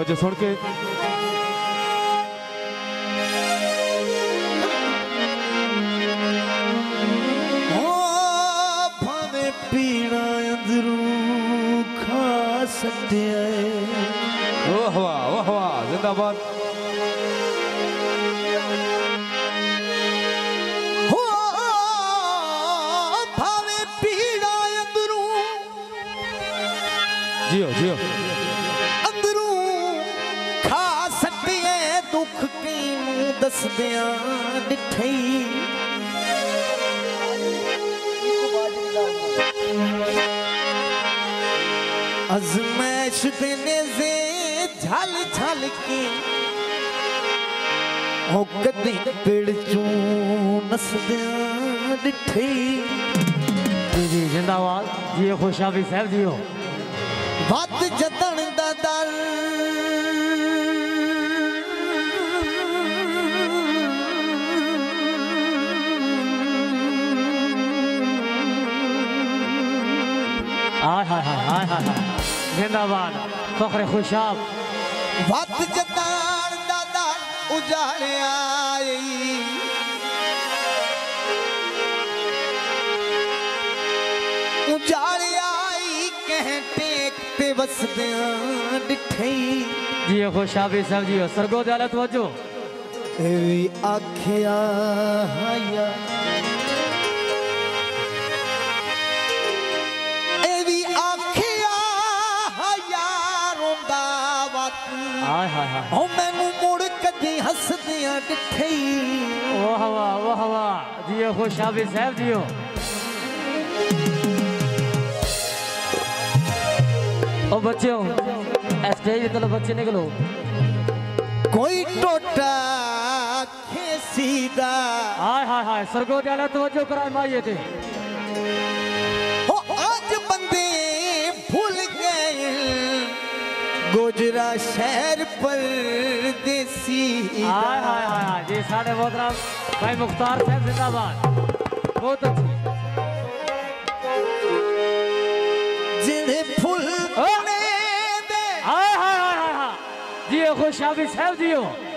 तवज्जो सुन के पीड़ा अंदरूं खा सकते वाह वाह वाह जिंदाबाद हो भावे पीड़ा अंदरूं जियो जियो अंदरूं खा सकते हैं दुख किनू दस दियां डिठे अजमैश देने से झल झल के हो कदी पेड़ चू नसदियां डिठे जी जिंदाबाद जी खुशाबी साहब जी हो वत जतन दा दर हाय हाय हाय हाय हाय जिंदाबाद फखरे खुशाब वत जतन दा दर उजाड़िया उजाड़िया कह टेक ते वसदियां डिठे जी खुशाबी साहब जी हो सरगो दौलत वजो एवी आखिया हाया एवी आखिया हाया रोंदा वत हाय हाय हाय ओ मैनू मुड़ कदी हसदियां डिठे वाह वाह वाह वाह जी खुशाबी साहब जी हो ओ बच्चों स्टेज पे तो बच्चे निकलो कोई टोटा खेसीदा हाय हाय हाय सरगो दौलत वजो कराए माये थे ओ आज बंदे भूल गए गोजरा शहर परदेसी हाय हाय हाय जी साढ़े मोहतरम भाई मुख्तार साहब जिंदाबाद बहुत अच्छी जिन्हें फूल हाय हाय हाय हाय जी खुशाबी साहब जी हो